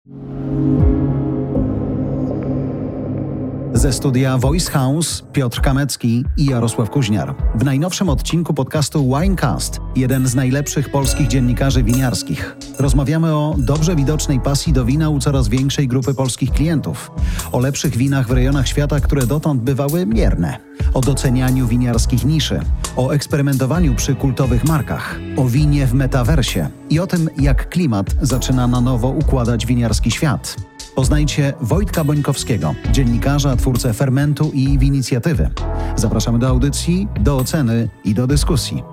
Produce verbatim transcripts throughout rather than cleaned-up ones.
Ze studia Voice House Piotr Kamecki i Jarosław Kuźniar. W najnowszym odcinku podcastu Winecast, jeden z najlepszych polskich dziennikarzy winiarskich. Rozmawiamy o dobrze widocznej pasji do wina u coraz większej grupy polskich klientów. O lepszych winach w rejonach świata, które dotąd bywały mierne. O docenianiu winiarskich niszy. O eksperymentowaniu przy kultowych markach. O winie w metaversie. I o tym, jak klimat zaczyna na nowo układać winiarski świat. Poznajcie Wojtka Bońkowskiego, dziennikarza, twórcę Fermentu i Winicjatywy. Zapraszamy do audycji, do oceny i do dyskusji.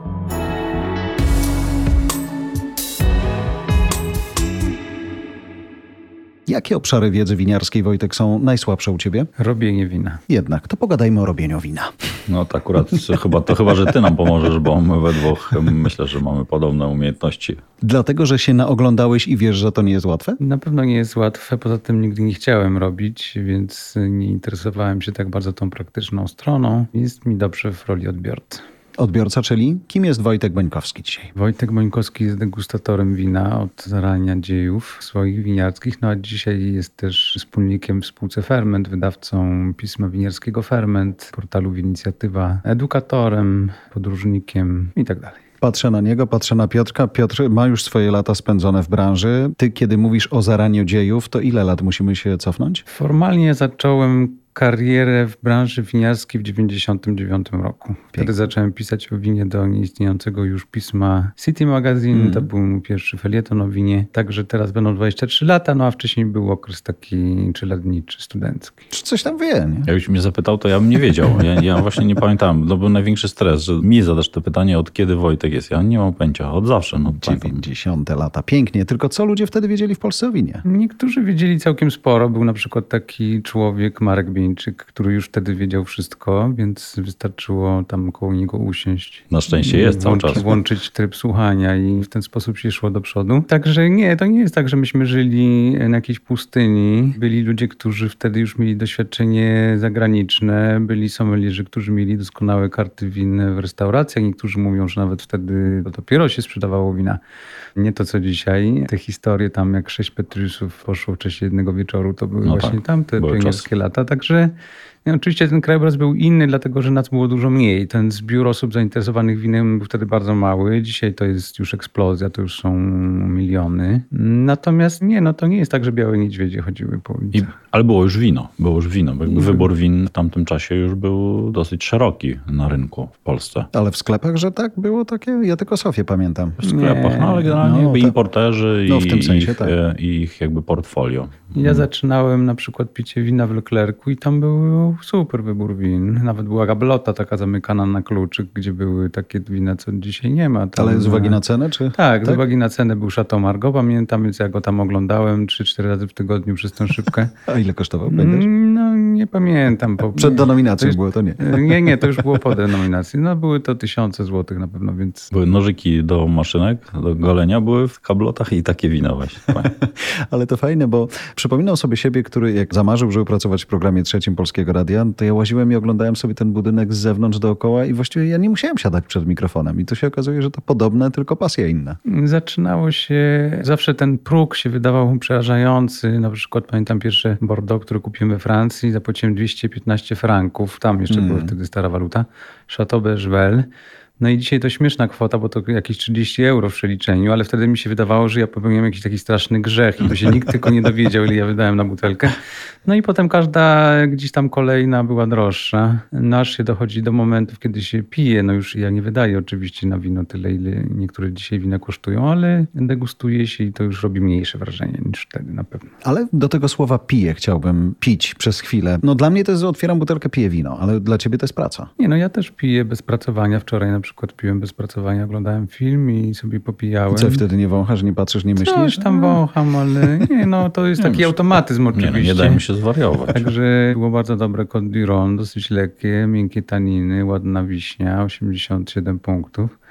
Jakie obszary wiedzy winiarskiej, Wojtek, są najsłabsze u Ciebie? Robienie wina. Jednak, to pogadajmy o robieniu wina. No to akurat chyba, to chyba, że Ty nam pomożesz, bo my we dwóch myślę, że mamy podobne umiejętności. Dlatego, że się naoglądałeś i wiesz, że to nie jest łatwe? Na pewno nie jest łatwe, poza tym nigdy nie chciałem robić, więc nie interesowałem się tak bardzo tą praktyczną stroną. Jest mi dobrze w roli odbiorcy. Odbiorca, czyli kim jest Wojtek Bońkowski dzisiaj? Wojtek Bońkowski jest degustatorem wina od zarania dziejów swoich winiarskich, no a dzisiaj jest też wspólnikiem w spółce Ferment, wydawcą pisma winiarskiego Ferment, portalu Winicjatywa, edukatorem, podróżnikiem i tak dalej. Patrzę na niego, patrzę na Piotrka. Piotr ma już swoje lata spędzone w branży. Ty, kiedy mówisz o zaraniu dziejów, to ile lat musimy się cofnąć? Formalnie zacząłem karierę w branży winiarskiej w dziewięćdziesiątym dziewiątym roku. Wtedy Pięknie. Zacząłem pisać o winie do nieistniejącego już pisma City Magazine. Mm. To był mój pierwszy felieton o winie. Także teraz będą dwadzieścia trzy lata, no a wcześniej był okres taki trzyletniczy, studencki. Czy coś tam wie, nie? Jakbyś mnie zapytał, to ja bym nie wiedział. Ja, ja właśnie nie pamiętam. No był największy stres, że mi zadasz to pytanie, od kiedy Wojtek jest. Ja nie mam pojęcia. Od zawsze. No, dziewięćdziesiąte lata. Pięknie. Tylko co ludzie wtedy wiedzieli w Polsce o winie? Niektórzy wiedzieli całkiem sporo. Był na przykład taki człowiek, Marek Bieńczyk, który już wtedy wiedział wszystko, więc wystarczyło tam koło niego usiąść. Na szczęście jest cały włączyć, czas. Włączyć tryb słuchania i w ten sposób się szło do przodu. Także nie, to nie jest tak, że myśmy żyli na jakiejś pustyni. Byli ludzie, którzy wtedy już mieli doświadczenie zagraniczne. Byli sommelierzy, którzy mieli doskonałe karty winne w restauracjach. Niektórzy mówią, że nawet wtedy to dopiero się sprzedawało wina. Nie to, co dzisiaj. Te historie tam, jak sześć Petrusów poszło w czasie jednego wieczoru, to były no właśnie tak, tamte pionierskie lata. Także no, oczywiście ten krajobraz był inny, dlatego że nas było dużo mniej. Ten zbiór osób zainteresowanych winem był wtedy bardzo mały. Dzisiaj to jest już eksplozja, to już są miliony. Natomiast nie, no to nie jest tak, że białe niedźwiedzie chodziły po ulicy. I, ale było już wino. Było już wino. Jakby wybór win w tamtym czasie już był dosyć szeroki na rynku w Polsce. Ale w sklepach, że tak było takie? Ja tylko Sofię pamiętam. W sklepach, nie. no ale generalnie no, to... importerzy no, i, w tym sensie, ich, tak. i ich jakby portfolio. Ja zaczynałem na przykład picie wina w Leclercu i tam był super wybór win. Nawet była gablota taka zamykana na kluczyk, gdzie były takie wina, co dzisiaj nie ma. Tam ale z uwagi na cenę? Czy? Tak, tak, z uwagi na cenę był Chateau Margaux, pamiętam, więc ja go tam oglądałem trzy cztery razy w tygodniu przez tę szybkę. A ile kosztował? Pamiętasz? No nie pamiętam. Bo przed denominacją to już, było, to nie. Nie, nie, to już było po denominacji. No były to tysiące złotych na pewno, więc... Były nożyki do maszynek, do golenia, były w kablotach i takie wina właśnie. Ale to fajne, bo przypominam sobie siebie, który jak zamarzył, żeby pracować w programie trzecim Polskiego Radia, to ja łaziłem i oglądałem sobie ten budynek z zewnątrz dookoła i właściwie ja nie musiałem siadać przed mikrofonem. I to się okazuje, że to podobne, tylko pasja inna. Zaczynało się, zawsze ten próg się wydawał przerażający. Na przykład pamiętam pierwsze Bordeaux, które kupiłem we Francji, zapłaciłem dwieście piętnaście franków. Tam jeszcze mm. była wtedy stara waluta. Chateau Bechevel. No i dzisiaj to śmieszna kwota, bo to jakieś trzydzieści euro w przeliczeniu, ale wtedy mi się wydawało, że ja popełniłem jakiś taki straszny grzech i to się nikt tylko nie dowiedział, ile ja wydałem na butelkę. No i potem każda gdzieś tam kolejna była droższa. No aż się dochodzi do momentów, kiedy się pije. No już ja nie wydaję oczywiście na wino tyle, ile niektóre dzisiaj wina kosztują, ale degustuje się i to już robi mniejsze wrażenie niż wtedy na pewno. Ale do tego słowa piję chciałbym pić przez chwilę. No dla mnie to jest, otwieram butelkę, piję wino, ale dla ciebie to jest praca. Nie, no ja też piję bez pracowania. Wczoraj na przykład piłem bez pracowania, oglądałem film i sobie popijałem. I co wtedy nie wąchasz, nie patrzysz, nie myślisz? Coś tam wącham, ale nie, no to jest taki automatyzm oczywiście. Nie, nie daj mi się zwariować. Także było bardzo dobre Côte d'Iron, dosyć lekkie, miękkie taniny, ładna wiśnia, osiemdziesiąt siedem punktów.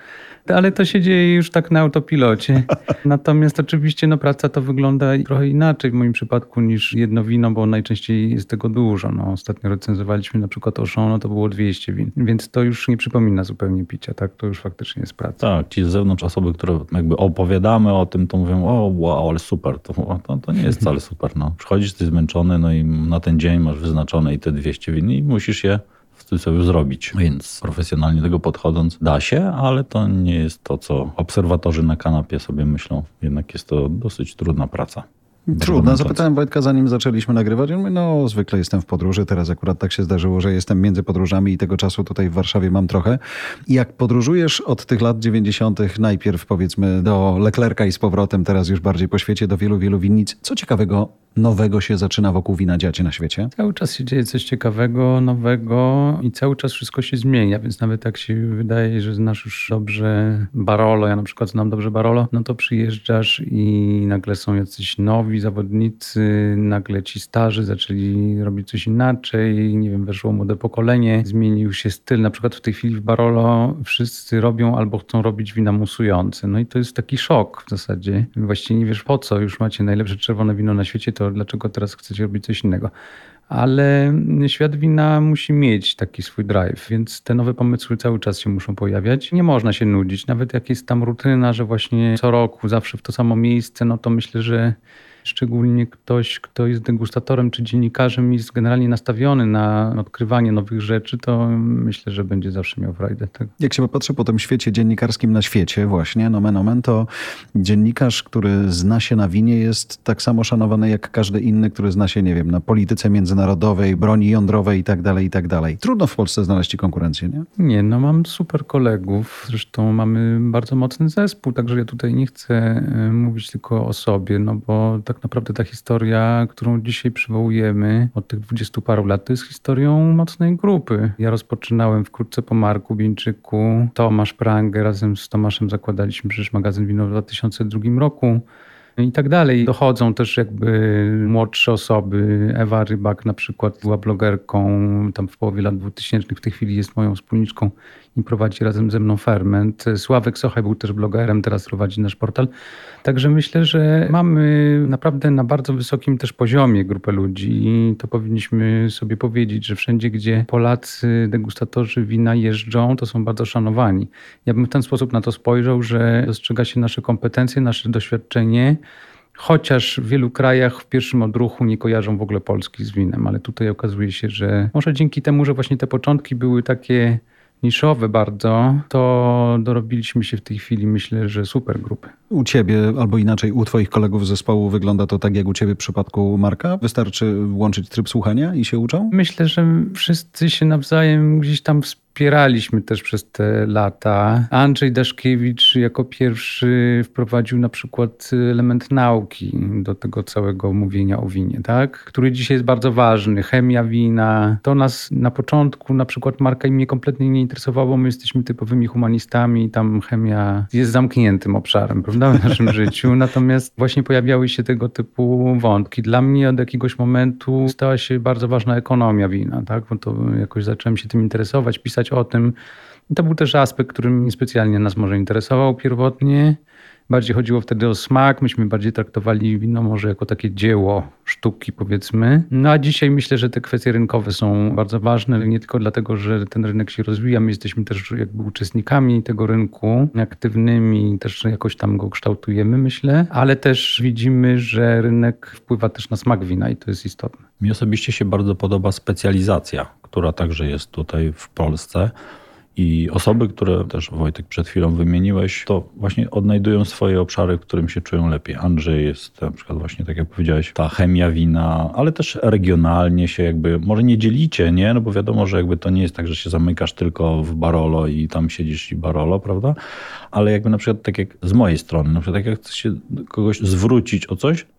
Ale to się dzieje już tak na autopilocie. Natomiast oczywiście no, praca to wygląda trochę inaczej w moim przypadku niż jedno wino, bo najczęściej jest tego dużo. No, ostatnio recenzowaliśmy na przykład Auchan, no to było dwieście win. Więc to już nie przypomina zupełnie picia, tak? To już faktycznie jest praca. Tak, ci z zewnątrz osoby, które jakby opowiadamy o tym, to mówią, o wow, ale super. To, to, to nie jest wcale super. No. Przychodzisz, jesteś zmęczony, no i na ten dzień masz wyznaczone i te dwieście win i musisz je w cudzysłowie zrobić. Więc profesjonalnie do tego podchodząc da się, ale to nie jest to, co obserwatorzy na kanapie sobie myślą. Jednak jest to dosyć trudna praca. Trudno. Zapytałem Wojtka, zanim zaczęliśmy nagrywać. On mówi, no zwykle jestem w podróży. Teraz akurat tak się zdarzyło, że jestem między podróżami i tego czasu tutaj w Warszawie mam trochę. I jak podróżujesz od tych lat dziewięćdziesiątych, najpierw powiedzmy do Leclerca i z powrotem, teraz już bardziej po świecie, do wielu, wielu winnic. Co ciekawego, nowego się zaczyna wokół wina dziać na świecie? Cały czas się dzieje coś ciekawego, nowego i cały czas wszystko się zmienia, więc nawet jak się wydaje, że znasz już dobrze Barolo, ja na przykład znam dobrze Barolo, no to przyjeżdżasz i nagle są jacyś nowi zawodnicy, nagle ci starzy zaczęli robić coś inaczej, nie wiem, weszło młode pokolenie, zmienił się styl. Na przykład w tej chwili w Barolo wszyscy robią albo chcą robić wina musujące. No i to jest taki szok w zasadzie. Właściwie nie wiesz po co, już macie najlepsze czerwone wino na świecie, to dlaczego teraz chcecie robić coś innego? Ale świat wina musi mieć taki swój drive, więc te nowe pomysły cały czas się muszą pojawiać. Nie można się nudzić, nawet jak jest tam rutyna, że właśnie co roku zawsze w to samo miejsce, no to myślę, że szczególnie ktoś, kto jest degustatorem czy dziennikarzem i jest generalnie nastawiony na odkrywanie nowych rzeczy, to myślę, że będzie zawsze miał frajdę. Tak? Jak się popatrzy po tym świecie dziennikarskim na świecie właśnie, nomen omen, to dziennikarz, który zna się na winie, jest tak samo szanowany jak każdy inny, który zna się, nie wiem, na polityce międzynarodowej, broni jądrowej i tak dalej, i tak dalej. Trudno w Polsce znaleźć ci konkurencję, nie? Nie, no mam super kolegów. Zresztą mamy bardzo mocny zespół, także ja tutaj nie chcę mówić tylko o sobie, no bo tak naprawdę ta historia, którą dzisiaj przywołujemy od tych dwudziestu paru lat, to jest historią mocnej grupy. Ja rozpoczynałem wkrótce po Marku Bieńczyku. Tomasz Prangę razem z Tomaszem zakładaliśmy przecież magazyn Wino w dwa tysiące drugim roku. I tak dalej. Dochodzą też jakby młodsze osoby. Ewa Rybak na przykład była blogerką tam w połowie lat dwutysięcznych. W tej chwili jest moją wspólniczką i prowadzi razem ze mną Ferment. Sławek Sochaj był też blogerem, teraz prowadzi nasz portal. Także myślę, że mamy naprawdę na bardzo wysokim też poziomie grupę ludzi i to powinniśmy sobie powiedzieć, że wszędzie, gdzie Polacy, degustatorzy wina jeżdżą, to są bardzo szanowani. Ja bym w ten sposób na to spojrzał, że dostrzega się nasze kompetencje, nasze doświadczenie, chociaż w wielu krajach w pierwszym odruchu nie kojarzą w ogóle Polski z winem, ale tutaj okazuje się, że może dzięki temu, że właśnie te początki były takie niszowe bardzo, to dorobiliśmy się w tej chwili, myślę, że super grupy. U ciebie, albo inaczej u twoich kolegów z zespołu wygląda to tak jak u ciebie w przypadku Marka? Wystarczy włączyć tryb słuchania i się uczą? Myślę, że wszyscy się nawzajem gdzieś tam wspieraliśmy też przez te lata. Andrzej Daszkiewicz jako pierwszy wprowadził na przykład element nauki do tego całego mówienia o winie, tak? Który dzisiaj jest bardzo ważny. Chemia wina. To nas na początku na przykład Marka i mnie kompletnie nie interesowało, bo my jesteśmy typowymi humanistami. Tam chemia jest zamkniętym obszarem, prawda, w naszym życiu. Natomiast właśnie pojawiały się tego typu wątki. Dla mnie od jakiegoś momentu stała się bardzo ważna ekonomia wina, tak? Bo to jakoś zacząłem się tym interesować, pisać o tym. I to był też aspekt, który niespecjalnie nas może interesował pierwotnie. Bardziej chodziło wtedy o smak. Myśmy bardziej traktowali wino może jako takie dzieło sztuki, powiedzmy. No a dzisiaj myślę, że te kwestie rynkowe są bardzo ważne. Nie tylko dlatego, że ten rynek się rozwija. My jesteśmy też jakby uczestnikami tego rynku, aktywnymi, też jakoś tam go kształtujemy, myślę. Ale też widzimy, że rynek wpływa też na smak wina i to jest istotne. Mi osobiście się bardzo podoba specjalizacja, która także jest tutaj w Polsce. I osoby, które też Wojtek przed chwilą wymieniłeś, to właśnie odnajdują swoje obszary, w którym się czują lepiej. Andrzej jest na przykład właśnie, tak jak powiedziałeś, ta chemia wina, ale też regionalnie się jakby, może nie dzielicie, nie? No bo wiadomo, że jakby to nie jest tak, że się zamykasz tylko w Barolo i tam siedzisz i Barolo, prawda? Ale jakby na przykład tak jak z mojej strony, na przykład tak jak chcesz się kogoś zwrócić o coś,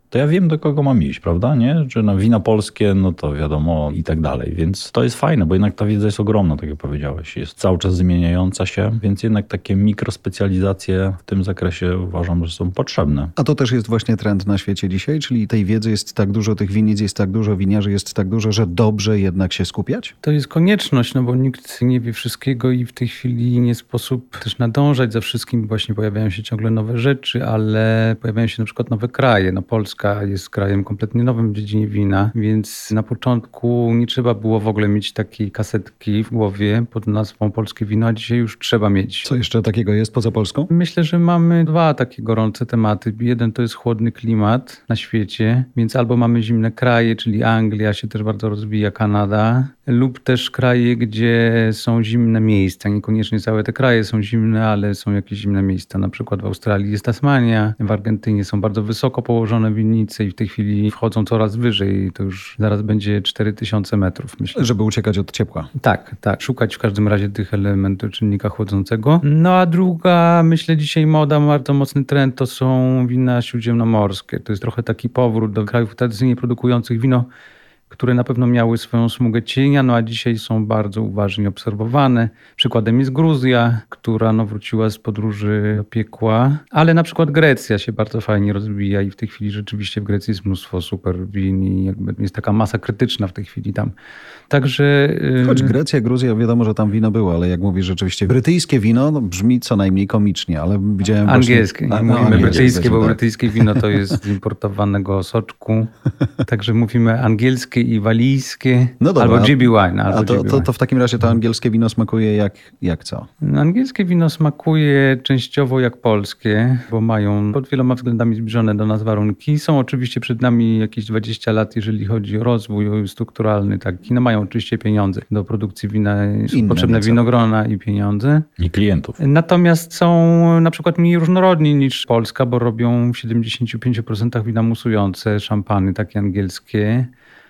to ja wiem, do kogo mam iść, prawda? Nie? Czy na wina polskie, no to wiadomo i tak dalej. Więc to jest fajne, bo jednak ta wiedza jest ogromna, tak jak powiedziałeś. Jest cały czas zmieniająca się, więc jednak takie mikrospecjalizacje w tym zakresie uważam, że są potrzebne. A to też jest właśnie trend na świecie dzisiaj, czyli tej wiedzy jest tak dużo, tych winnic jest tak dużo, winiarzy jest tak dużo, że dobrze jednak się skupiać? To jest konieczność, no bo nikt nie wie wszystkiego i w tej chwili nie sposób też nadążać za wszystkim. Właśnie pojawiają się ciągle nowe rzeczy, ale pojawiają się na przykład nowe kraje. No Polska jest krajem kompletnie nowym w dziedzinie wina, więc na początku nie trzeba było w ogóle mieć takiej kasetki w głowie pod nazwą Polskie Wino, a dzisiaj już trzeba mieć. Co jeszcze takiego jest poza Polską? Myślę, że mamy dwa takie gorące tematy. Jeden to jest chłodny klimat na świecie, więc albo mamy zimne kraje, czyli Anglia się też bardzo rozwija, Kanada, lub też kraje, gdzie są zimne miejsca. Niekoniecznie całe te kraje są zimne, ale są jakieś zimne miejsca. Na przykład w Australii jest Tasmania, w Argentynie są bardzo wysoko położone winnice i w tej chwili wchodzą coraz wyżej. To już zaraz będzie cztery tysiące metrów, myślę. Żeby uciekać od ciepła. Tak, tak. Szukać w każdym razie tych elementów czynnika chłodzącego. No a druga, myślę dzisiaj moda, bardzo mocny trend to są wina śródziemnomorskie. To jest trochę taki powrót do krajów tradycyjnie produkujących wino, które na pewno miały swoją smugę cienia, no a dzisiaj są bardzo uważnie obserwowane. Przykładem jest Gruzja, która no, wróciła z podróży do piekła, ale na przykład Grecja się bardzo fajnie rozwija i w tej chwili rzeczywiście w Grecji jest mnóstwo super win i jakby jest taka masa krytyczna w tej chwili tam. Także... Choć Grecja, Gruzja, wiadomo, że tam wino było, ale jak mówisz rzeczywiście, brytyjskie wino no, brzmi co najmniej komicznie, ale widziałem angielskie, właśnie... nie A, mówimy no, brytyjskie, bo tak. brytyjskie wino to jest z importowanego soczku, także mówimy angielskie i walijskie, no dobra, albo G B wine. Albo a to, G B to, to w takim razie to angielskie wino smakuje jak, jak co? Angielskie wino smakuje częściowo jak polskie, bo mają pod wieloma względami zbliżone do nas warunki. Są oczywiście przed nami jakieś dwadzieścia lat, jeżeli chodzi o rozwój strukturalny taki. No mają oczywiście pieniądze do produkcji wina, są Inne potrzebne nieco. winogrona i pieniądze. I klientów. Natomiast są na przykład mniej różnorodni niż Polska, bo robią w siedemdziesiąt pięć procent wina musujące, szampany takie angielskie.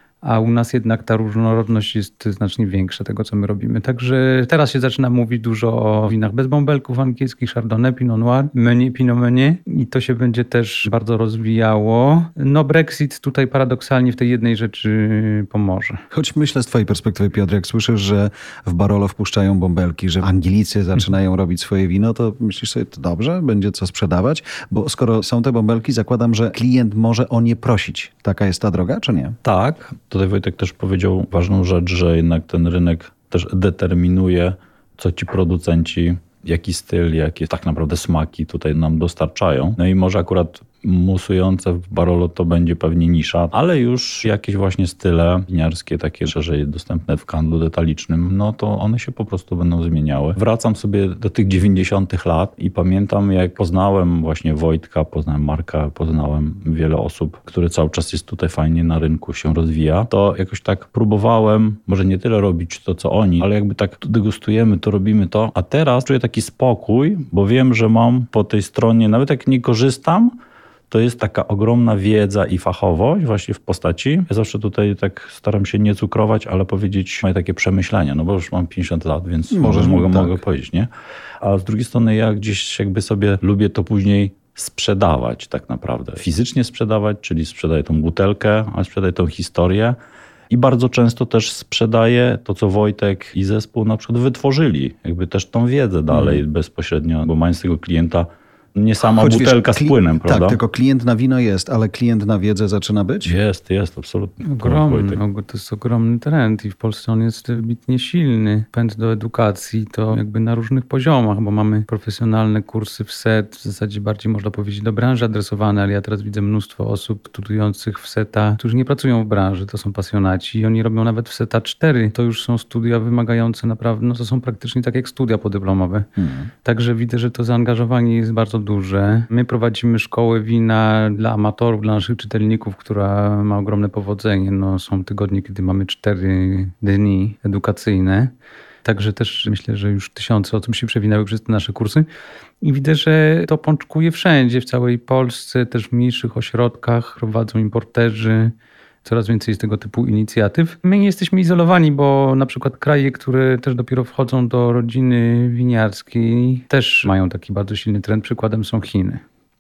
A u nas jednak ta różnorodność jest znacznie większa tego, co my robimy. Także teraz się zaczyna mówić dużo o winach bez bąbelków angielskich, Chardonnay, Pinot Noir, Meunier, Pinot Meunier i to się będzie też bardzo rozwijało. No Brexit tutaj paradoksalnie w tej jednej rzeczy pomoże. Choć myślę z twojej perspektywy, Piotr, jak słyszysz, że w Barolo wpuszczają bąbelki, że Anglicy zaczynają robić swoje wino, to myślisz sobie, to dobrze, będzie co sprzedawać? Bo skoro są te bąbelki, zakładam, że klient może o nie prosić. Taka jest ta droga, czy nie? Tak. Tutaj Wojtek też powiedział ważną rzecz, że jednak ten rynek też determinuje, co ci producenci, jaki styl, jakie tak naprawdę smaki tutaj nam dostarczają. No i może akurat musujące w Barolo to będzie pewnie nisza, ale już jakieś właśnie style winiarskie, takie szerzej dostępne w handlu detalicznym, no to one się po prostu będą zmieniały. Wracam sobie do tych dziewięćdziesiątych lat i pamiętam, jak poznałem właśnie Wojtka, poznałem Marka, poznałem wiele osób, które cały czas jest tutaj fajnie na rynku, się rozwija, to jakoś tak próbowałem, może nie tyle robić to, co oni, ale jakby tak degustujemy, to robimy to, a teraz czuję taki spokój, bo wiem, że mam po tej stronie, nawet jak nie korzystam, to jest taka ogromna wiedza i fachowość właśnie w postaci. Ja zawsze tutaj tak staram się nie cukrować, ale powiedzieć moje takie przemyślenia, no bo już mam pięćdziesiąt lat, więc Możesz, mogę, tak. mogę powiedzieć, nie? A z drugiej strony ja gdzieś jakby sobie lubię to później sprzedawać tak naprawdę. Fizycznie sprzedawać, czyli sprzedaję tą butelkę, a sprzedaję tą historię. I bardzo często też sprzedaję to, co Wojtek i zespół na przykład wytworzyli. Jakby też tą wiedzę dalej mm. bezpośrednio, bo mając tego klienta nie sama Choć butelka wiesz, z płynem, prawda? Tak, tylko klient na wino jest, ale klient na wiedzę zaczyna być? Jest, jest, absolutnie. Ogromny, to jest ogromny trend i w Polsce on jest wybitnie silny. Pęd do edukacji to jakby na różnych poziomach, bo mamy profesjonalne kursy w S E T, w zasadzie bardziej można powiedzieć do branży adresowane, ale ja teraz widzę mnóstwo osób studiujących w seta, którzy nie pracują w branży, to są pasjonaci i oni robią nawet w seta cztery. To już są studia wymagające naprawdę, no to są praktycznie tak jak studia podyplomowe. Hmm. Także widzę, że to zaangażowanie jest bardzo duże. My prowadzimy szkołę wina dla amatorów, dla naszych czytelników, która ma ogromne powodzenie. No, są tygodnie, kiedy mamy cztery dni edukacyjne. Także też myślę, że już tysiące osób się przewinęły przez te nasze kursy. I widzę, że to pączkuje wszędzie, w całej Polsce, też w mniejszych ośrodkach prowadzą importerzy. Coraz więcej jest tego typu inicjatyw. My nie jesteśmy izolowani, bo na przykład kraje, które też dopiero wchodzą do rodziny winiarskiej, też mają taki bardzo silny trend. Przykładem są Chiny.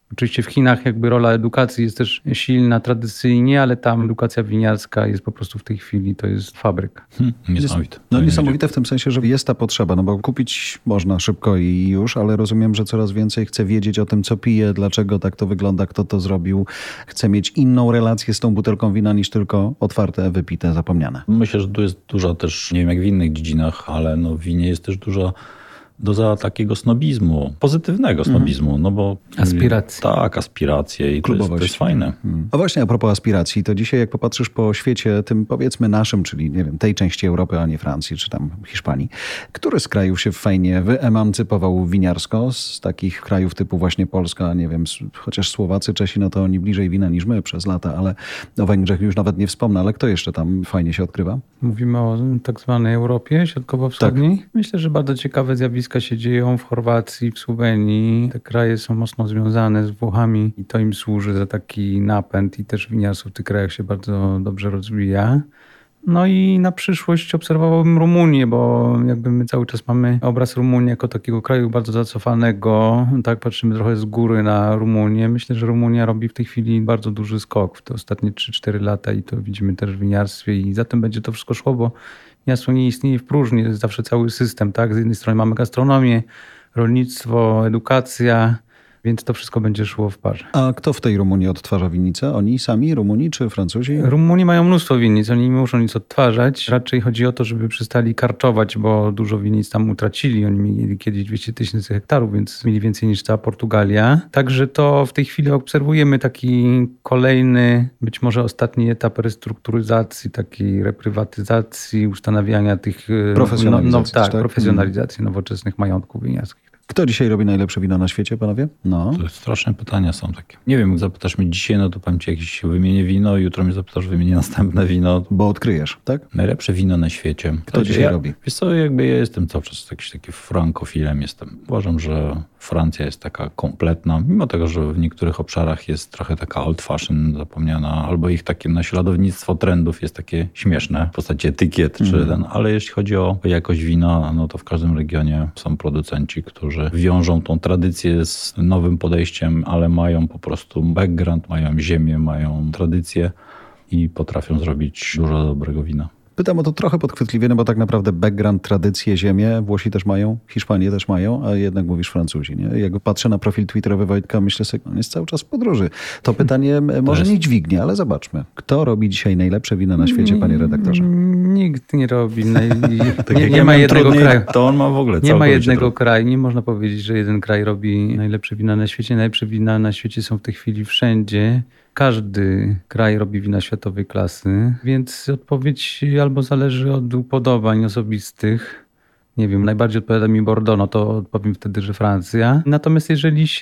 Oczywiście w Chinach jakby rola edukacji jest też silna tradycyjnie, ale tam edukacja winiarska jest po prostu w tej chwili, to jest fabryka. Hmm, niesamowite. No niesamowite w tym sensie, że jest ta potrzeba, no bo kupić można szybko i już, ale rozumiem, że coraz więcej chce wiedzieć o tym, co pije, dlaczego tak to wygląda, kto to zrobił. Chce mieć inną relację z tą butelką wina niż tylko otwarte, wypite, zapomniane. Myślę, że tu jest duża też, nie wiem jak w innych dziedzinach, ale no w winie jest też duża doza takiego snobizmu, pozytywnego snobizmu, mm. no bo... Aspiracji. Tak, aspiracje i to jest, to jest fajne. Mm. A właśnie a propos aspiracji, to dzisiaj jak popatrzysz po świecie, tym powiedzmy naszym, czyli nie wiem, tej części Europy, a nie Francji, czy tam Hiszpanii, który z krajów się fajnie wyemancypował winiarsko z takich krajów typu właśnie Polska, nie wiem, chociaż Słowacy, Czesi, no to oni bliżej wina niż my przez lata, ale o Węgrzech już nawet nie wspomnę, ale kto jeszcze tam fajnie się odkrywa? Mówimy o tak zwanej Europie Środkowo-Wschodniej. Tak. Myślę, że bardzo ciekawe zjawiska się dzieją w Chorwacji, w Słowenii. Te kraje są mocno związane z Włochami i to im służy za taki napęd i też winiarstwo w tych krajach się bardzo dobrze rozwija. No i na przyszłość obserwowałbym Rumunię, bo jakby my cały czas mamy obraz Rumunii jako takiego kraju bardzo zacofanego. Tak patrzymy trochę z góry na Rumunię. Myślę, że Rumunia robi w tej chwili bardzo duży skok w te ostatnie trzy cztery lata i to widzimy też w winiarstwie i za tym będzie to wszystko szło, bo winiarstwo nie istnieje w próżni, jest zawsze cały system, tak? Z jednej strony mamy gastronomię, rolnictwo, edukacja, więc to wszystko będzie szło w parze. A kto w tej Rumunii odtwarza winnicę? Oni sami, Rumuni czy Francuzi? Rumuni mają mnóstwo winnic, oni nie muszą nic odtwarzać. Raczej chodzi o to, żeby przestali karczować, bo dużo winnic tam utracili. Oni mieli kiedyś dwieście tysięcy hektarów, więc mieli więcej niż cała Portugalia. Także to w tej chwili obserwujemy taki kolejny, być może ostatni etap restrukturyzacji, takiej reprywatyzacji, ustanawiania tych... Profesjonalizacji. No, no, tak, tak, profesjonalizacji nowoczesnych majątków winiarskich. Kto dzisiaj robi najlepsze wino na świecie, panowie? No. To straszne pytania są takie. Nie wiem, jak zapytasz mnie dzisiaj, no to powiem ci jakieś wymienię wino, jutro mnie zapytasz, wymienię następne wino. Bo odkryjesz, tak? Najlepsze wino na świecie. Kto dzisiaj ja, robi? Wiesz co, jakby ja jestem cały czas jakiś taki frankofilem jestem. Uważam, że Francja jest taka kompletna, mimo tego, że w niektórych obszarach jest trochę taka old fashion zapomniana, albo ich takie naśladownictwo trendów jest takie śmieszne w postaci etykiet mm. czy ten, ale jeśli chodzi o jakość wina, no to w każdym regionie są producenci, którzy wiążą tą tradycję z nowym podejściem, ale mają po prostu background, mają ziemię, mają tradycję i potrafią zrobić dużo dobrego wina. Pytam o to trochę podchwytliwie, no bo tak naprawdę background, tradycje, ziemię Włosi też mają, Hiszpanie też mają, a jednak mówisz Francuzi. Nie? Jak patrzę na profil twitterowy Wojtka, myślę sobie, on jest cały czas w podróży. To pytanie może jest... nie dźwignie, ale zobaczmy. Kto robi dzisiaj najlepsze wina na świecie, panie redaktorze? Nikt nie robi. Naj... tak nie jak nie ja ma jednego trudniej, kraju. To on ma w ogóle Nie ma jednego kraju. Nie można powiedzieć, że jeden kraj robi najlepsze wina na świecie. Najlepsze wina na świecie są w tej chwili wszędzie. Każdy kraj robi wina światowej klasy, więc odpowiedź albo zależy od upodobań osobistych. Nie wiem, najbardziej odpowiada mi Bordeaux, no to odpowiem wtedy, że Francja. Natomiast jeżeli się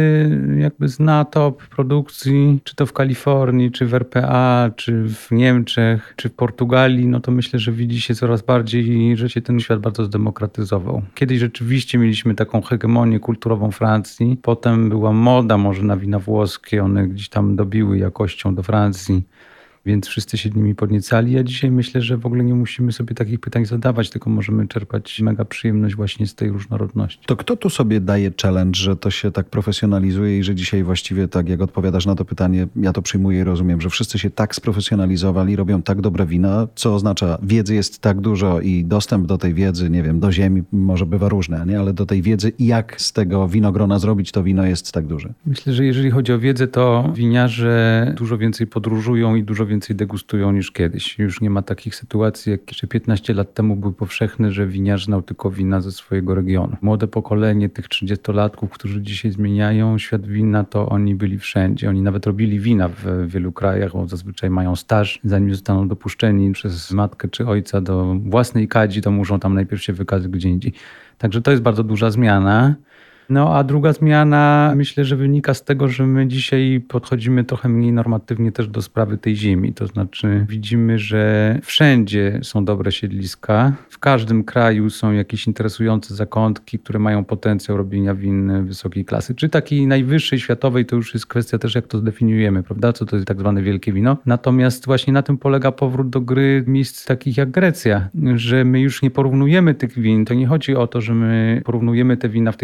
jakby zna top produkcji, czy to w Kalifornii, czy w R P A, czy w Niemczech, czy w Portugalii, no to myślę, że widzi się coraz bardziej, że się ten świat bardzo zdemokratyzował. Kiedyś rzeczywiście mieliśmy taką hegemonię kulturową Francji, potem była moda może na wina włoskie, one gdzieś tam dobiły jakością do Francji. Więc wszyscy się nimi podniecali. Ja dzisiaj myślę, że w ogóle nie musimy sobie takich pytań zadawać, tylko możemy czerpać mega przyjemność właśnie z tej różnorodności. To kto tu sobie daje challenge, że to się tak profesjonalizuje i że dzisiaj właściwie tak jak odpowiadasz na to pytanie, ja to przyjmuję i rozumiem, że wszyscy się tak sprofesjonalizowali, robią tak dobre wina, co oznacza wiedzy jest tak dużo i dostęp do tej wiedzy, nie wiem, do ziemi może bywa różny, nie? Ale do tej wiedzy jak z tego winogrona zrobić to wino jest tak duże. Myślę, że jeżeli chodzi o wiedzę, to winiarze dużo więcej podróżują i dużo więcej degustują niż kiedyś. Już nie ma takich sytuacji, jak jeszcze piętnaście lat temu były powszechne, że winiarz znał tylko wina ze swojego regionu. Młode pokolenie tych trzydziestolatków, którzy dzisiaj zmieniają świat wina, to oni byli wszędzie. Oni nawet robili wina w wielu krajach, bo zazwyczaj mają staż. Zanim zostaną dopuszczeni przez matkę czy ojca do własnej kadzi, to muszą tam najpierw się wykazać gdzie indziej. Także to jest bardzo duża zmiana. No a druga zmiana myślę, że wynika z tego, że my dzisiaj podchodzimy trochę mniej normatywnie też do sprawy tej ziemi. To znaczy widzimy, że wszędzie są dobre siedliska. W każdym kraju są jakieś interesujące zakątki, które mają potencjał robienia win wysokiej klasy. Czy takiej najwyższej, światowej, to już jest kwestia też jak to zdefiniujemy, prawda? Co to jest tak zwane wielkie wino. Natomiast właśnie na tym polega powrót do gry miejsc takich jak Grecja, że my już nie porównujemy tych win. To nie chodzi o to, że my porównujemy te wina w tej chwili do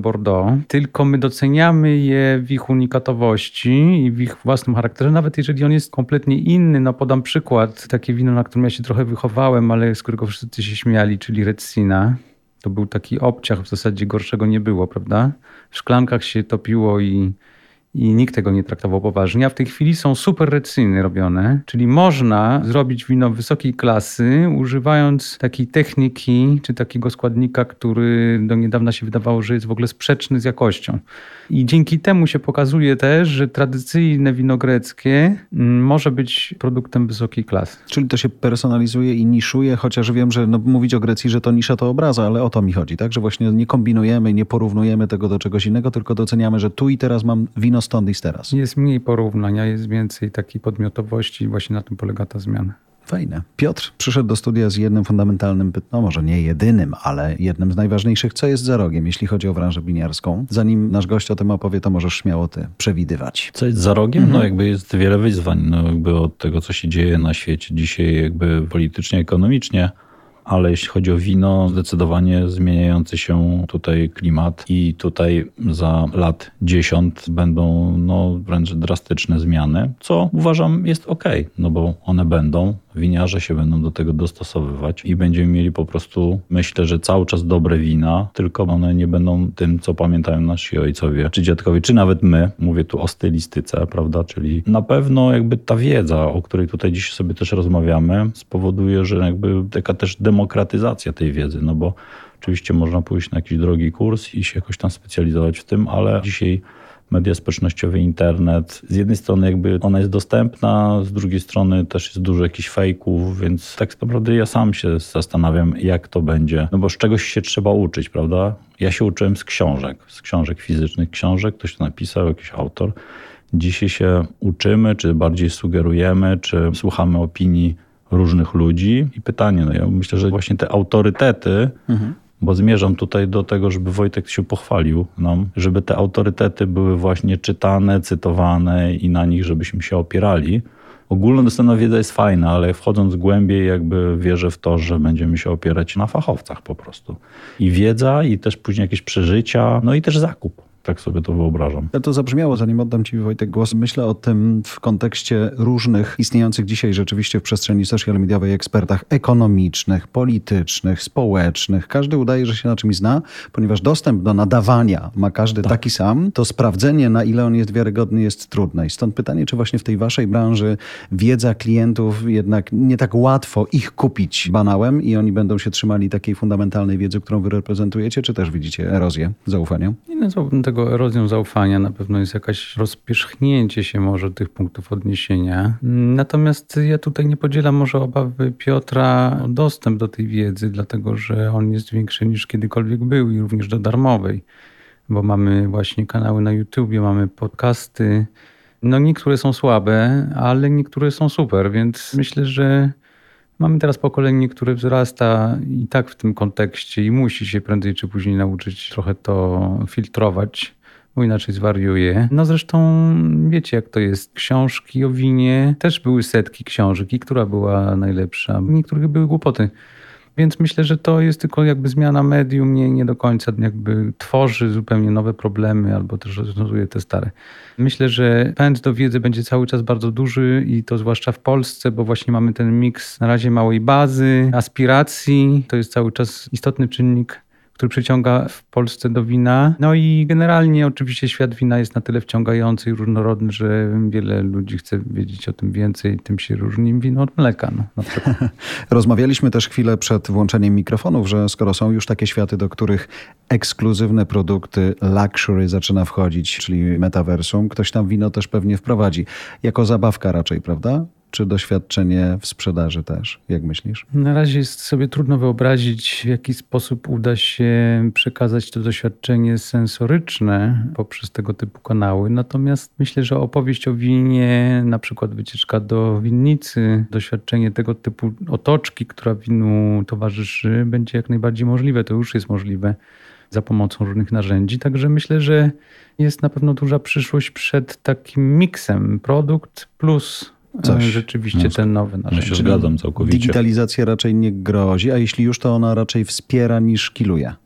Bordeaux, tylko my doceniamy je w ich unikatowości i w ich własnym charakterze, nawet jeżeli on jest kompletnie inny. No podam przykład, takie wino, na którym ja się trochę wychowałem, ale z którego wszyscy się śmiali, czyli Retsina. To był taki obciach, w zasadzie gorszego nie było, prawda? W szklankach się topiło i I nikt tego nie traktował poważnie. A w tej chwili są super Retsiny robione, czyli można zrobić wino wysokiej klasy, używając takiej techniki, czy takiego składnika, który do niedawna się wydawało, że jest w ogóle sprzeczny z jakością. I dzięki temu się pokazuje też, że tradycyjne wino greckie może być produktem wysokiej klasy. Czyli to się personalizuje i niszuje, chociaż wiem, że no, mówić o Grecji, że to nisza to obraza, ale o to mi chodzi, tak? Że właśnie nie kombinujemy, nie porównujemy tego do czegoś innego, tylko doceniamy, że tu i teraz mam wino stąd i teraz. Jest mniej porównania, jest więcej takiej podmiotowości i właśnie na tym polega ta zmiana. Fajne. Piotr przyszedł do studia z jednym fundamentalnym pytaniem, no może nie jedynym, ale jednym z najważniejszych, co jest za rogiem, jeśli chodzi o branżę winiarską. Zanim nasz gość o tym opowie, to możesz śmiało ty przewidywać. Co jest za rogiem? Mhm. No jakby jest wiele wyzwań, no jakby od tego, co się dzieje na świecie dzisiaj jakby politycznie, ekonomicznie, ale jeśli chodzi o wino, zdecydowanie zmieniający się tutaj klimat i tutaj za lat dziesiąt będą no, wręcz drastyczne zmiany, co uważam jest okej, no bo one będą, winiarze się będą do tego dostosowywać i będziemy mieli po prostu, myślę, że cały czas dobre wina, tylko one nie będą tym, co pamiętają nasi ojcowie, czy dziadkowie, czy nawet my. Mówię tu o stylistyce, prawda, czyli na pewno jakby ta wiedza, o której tutaj dziś sobie też rozmawiamy, spowoduje, że jakby taka też demokratyzacja tej wiedzy, no bo oczywiście można pójść na jakiś drogi kurs i się jakoś tam specjalizować w tym, ale dzisiaj media społecznościowe, internet, z jednej strony jakby ona jest dostępna, z drugiej strony też jest dużo jakichś fejków, więc tak naprawdę ja sam się zastanawiam, jak to będzie, no bo z czegoś się trzeba uczyć, prawda? Ja się uczyłem z książek, z książek fizycznych, książek, ktoś to napisał, jakiś autor. Dzisiaj się uczymy, czy bardziej sugerujemy, czy słuchamy opinii różnych ludzi i pytanie, no ja myślę, że właśnie te autorytety, mhm. bo zmierzam tutaj do tego, żeby Wojtek się pochwalił nam, żeby te autorytety były właśnie czytane, cytowane i na nich żebyśmy się opierali. Ogólnodostępna wiedza jest fajna, ale wchodząc głębiej jakby wierzę w to, że będziemy się opierać na fachowcach po prostu. I wiedza, i też później jakieś przeżycia, no i też zakup. Tak sobie to wyobrażam. Ja to zabrzmiało, zanim oddam ci, Wojtek, głos. Myślę o tym w kontekście różnych istniejących dzisiaj rzeczywiście w przestrzeni social mediowej ekspertach ekonomicznych, politycznych, społecznych. Każdy udaje, że się na czymś zna, ponieważ dostęp do nadawania ma każdy tak. taki sam, to sprawdzenie, na ile on jest wiarygodny, jest trudne. I stąd pytanie, czy właśnie w tej waszej branży wiedza klientów jednak nie tak łatwo ich kupić banałem i oni będą się trzymali takiej fundamentalnej wiedzy, którą wy reprezentujecie, czy też widzicie erozję zaufania? Nie nazwałbym tego erozją zaufania, na pewno jest jakaś rozpierzchnięcie się może tych punktów odniesienia. Natomiast ja tutaj nie podzielam może obawy Piotra o dostęp do tej wiedzy, dlatego że on jest większy niż kiedykolwiek był i również do darmowej, bo mamy właśnie kanały na YouTubie, mamy podcasty. No niektóre są słabe, ale niektóre są super, więc myślę, że mamy teraz pokolenie, które wzrasta i tak w tym kontekście i musi się prędzej czy później nauczyć trochę to filtrować, bo inaczej zwariuje. No zresztą wiecie, jak to jest. Książki o winie też były setki książek i która była najlepsza. W niektórych były głupoty. Więc myślę, że to jest tylko jakby zmiana medium, nie, nie do końca jakby tworzy zupełnie nowe problemy albo też rozwiązuje te stare. Myślę, że pęd do wiedzy będzie cały czas bardzo duży i to zwłaszcza w Polsce, bo właśnie mamy ten miks na razie małej bazy, aspiracji. To jest cały czas istotny czynnik, który przyciąga w Polsce do wina. No i generalnie oczywiście świat wina jest na tyle wciągający i różnorodny, że wiele ludzi chce wiedzieć o tym więcej. Tym się różni wino od mleka. No, na przykład. Rozmawialiśmy też chwilę przed włączeniem mikrofonów, że skoro są już takie światy, do których ekskluzywne produkty luxury zaczyna wchodzić, czyli metaversum, ktoś tam wino też pewnie wprowadzi. Jako zabawka raczej, prawda? Czy doświadczenie w sprzedaży też? Jak myślisz? Na razie jest sobie trudno wyobrazić, w jaki sposób uda się przekazać to doświadczenie sensoryczne poprzez tego typu kanały. Natomiast myślę, że opowieść o winie, na przykład wycieczka do winnicy, doświadczenie tego typu otoczki, która winu towarzyszy, będzie jak najbardziej możliwe. To już jest możliwe za pomocą różnych narzędzi. Także myślę, że jest na pewno duża przyszłość przed takim miksem produkt plus Coś. Rzeczywiście no, ten nowy narzędzie. Ja się zgadzam całkowicie. Digitalizacja raczej nie grozi, a jeśli już, to ona raczej wspiera niż kiluje, tak?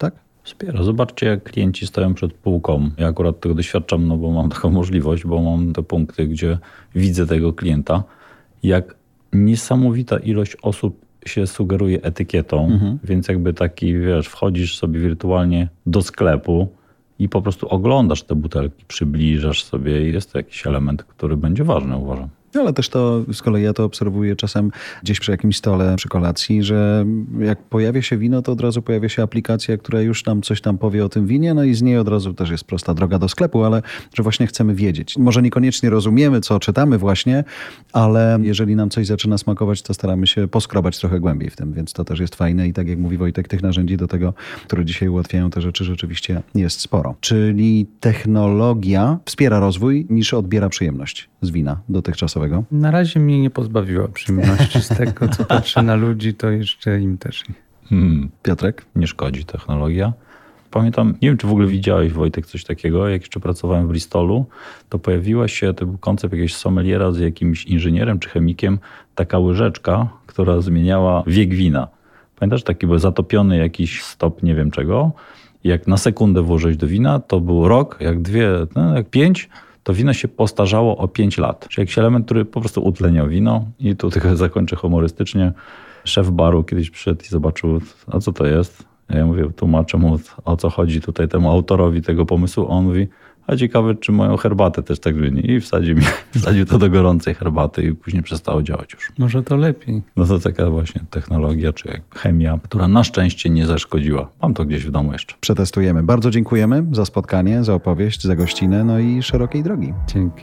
Wspiera. Zobaczcie, jak klienci stoją przed półką. Ja akurat tego doświadczam, no bo mam taką możliwość, bo mam te punkty, gdzie widzę tego klienta. Jak niesamowita ilość osób się sugeruje etykietą, mhm. więc jakby taki, wiesz, wchodzisz sobie wirtualnie do sklepu i po prostu oglądasz te butelki, przybliżasz sobie i jest to jakiś element, który będzie ważny, uważam. Ale też to, z kolei ja to obserwuję czasem gdzieś przy jakimś stole, przy kolacji, że jak pojawia się wino, to od razu pojawia się aplikacja, która już nam coś tam powie o tym winie, no i z niej od razu też jest prosta droga do sklepu, ale że właśnie chcemy wiedzieć. Może niekoniecznie rozumiemy, co czytamy właśnie, ale jeżeli nam coś zaczyna smakować, to staramy się poskrobać trochę głębiej w tym, więc to też jest fajne i tak jak mówi Wojtek, tych narzędzi do tego, które dzisiaj ułatwiają te rzeczy, rzeczywiście jest sporo. Czyli technologia wspiera rozwój niż odbiera przyjemność z wina dotychczasowego. Na razie mnie nie pozbawiła przyjemności z tego, co patrzę na ludzi, to jeszcze im też nie. Hmm. Piotrek? Nie szkodzi technologia. Pamiętam, nie wiem, czy w ogóle widziałeś, Wojtek, coś takiego. Jak jeszcze pracowałem w Bristolu, to pojawiła się, to był koncept jakiegoś sommeliera z jakimś inżynierem czy chemikiem, taka łyżeczka, która zmieniała wiek wina. Pamiętasz, taki był zatopiony jakiś stop nie wiem czego. Jak na sekundę włożyć do wina, to był rok, jak dwie, no, jak pięć, to wino się postarzało o pięć lat. Czyli jakiś element, który po prostu utleniał wino. I tu tylko zakończę humorystycznie. Szef baru kiedyś przyszedł i zobaczył, a co to jest? Ja mówię, tłumaczę mu, o co chodzi tutaj temu autorowi tego pomysłu. On mówi, a ciekawe, czy moją herbatę też tak zmieni. I wsadził, mi, wsadził to do gorącej herbaty i później przestało działać już. Może to lepiej. No to taka właśnie technologia, czy jak chemia, która na szczęście nie zaszkodziła. Mam to gdzieś w domu jeszcze. Przetestujemy. Bardzo dziękujemy za spotkanie, za opowieść, za gościnę, no i szerokiej drogi. Dzięki.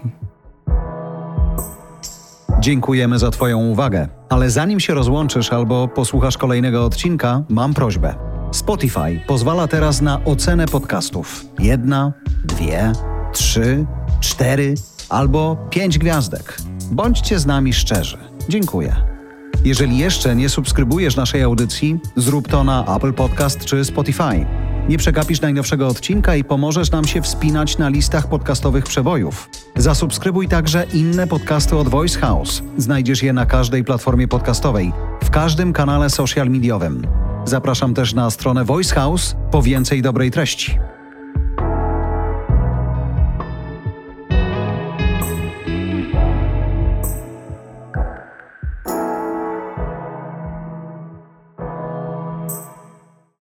Dziękujemy za Twoją uwagę. Ale zanim się rozłączysz albo posłuchasz kolejnego odcinka, mam prośbę. Spotify pozwala teraz na ocenę podcastów. Jedna, dwie, trzy, cztery albo pięć gwiazdek. Bądźcie z nami szczerzy. Dziękuję. Jeżeli jeszcze nie subskrybujesz naszej audycji, zrób to na Apple Podcast czy Spotify. Nie przegapisz najnowszego odcinka i pomożesz nam się wspinać na listach podcastowych przebojów. Zasubskrybuj także inne podcasty od Voice House. Znajdziesz je na każdej platformie podcastowej, w każdym kanale social mediowym. Zapraszam też na stronę Voice House po więcej dobrej treści.